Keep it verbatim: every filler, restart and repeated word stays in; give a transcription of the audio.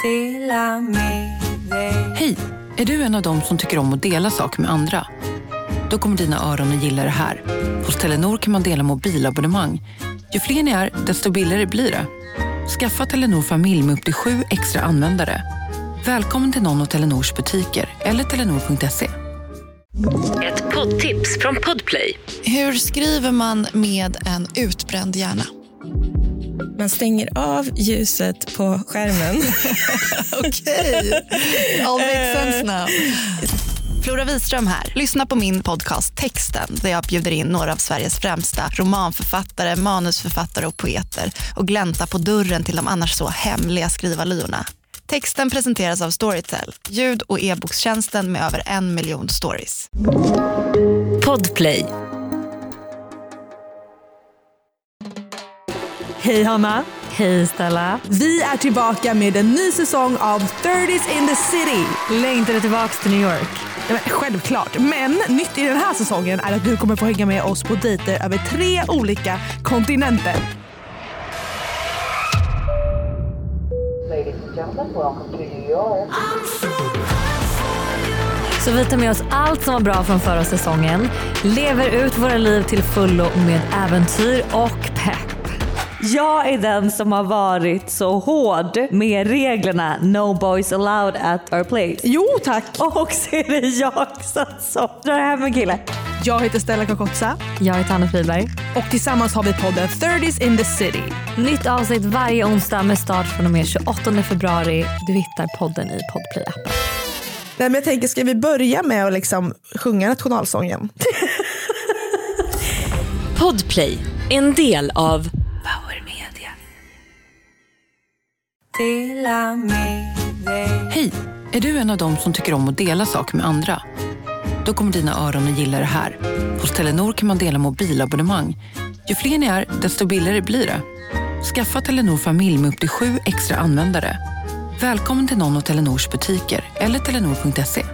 Hej, är du en av dem som tycker om att dela saker med andra? Då kommer dina öron att gilla det här. Hos Telenor kan man dela mobilabonnemang. Ju fler ni är, desto billigare blir det. Skaffa Telenor familj med upp till sju extra användare. Välkommen till någon av Telenors butiker eller telenor punkt se. Ett poddtips från Podplay. Hur skriver man med en utbränd hjärna? Man stänger av ljuset på skärmen. Okej, all makes sense now. Flora Wiström här. Lyssna på min podcast Texten där jag bjuder in några av Sveriges främsta romanförfattare, manusförfattare och poeter och glänta på dörren till de annars så hemliga skrivarlyorna. Texten presenteras av Storytel, ljud- och e-bokstjänsten med över en miljon stories. Podplay. Hej Hanna. Hej Stella. Vi är tillbaka med en ny säsong av thirties in the city. Längtar du tillbaka till New York? Ja, men, självklart. Men nytt i den här säsongen är att du kommer få hänga med oss på dejter över tre olika kontinenter. Ladies and gentlemen, welcome to New York. Så vi tar med oss allt som var bra från förra säsongen, lever ut våra liv till fullo med äventyr och pepp. Jag är den som har varit så hård med reglerna no boys allowed at our place. Jo tack. Och så är det jag som drar hem en kille. Jag heter Stella Kokotsa. Jag heter Anna Friberg. Och tillsammans har vi podden thirties in the city. Nytt avsnitt varje onsdag med start från och med tjugoåttonde februari. Du hittar podden i Podplay-appen. Nej, men jag tänker, ska vi börja med att liksom sjunga nationalsången? Podplay, en del av Hej, är du en av dem som tycker om att dela saker med andra? Då kommer dina öron att gilla det här. Hos Telenor kan man dela mobilabonnemang. Ju fler ni är, desto billigare blir det. Skaffa Telenor familj med upp till sju extra användare. Välkommen till någon av Telenors butiker eller telenor punkt se.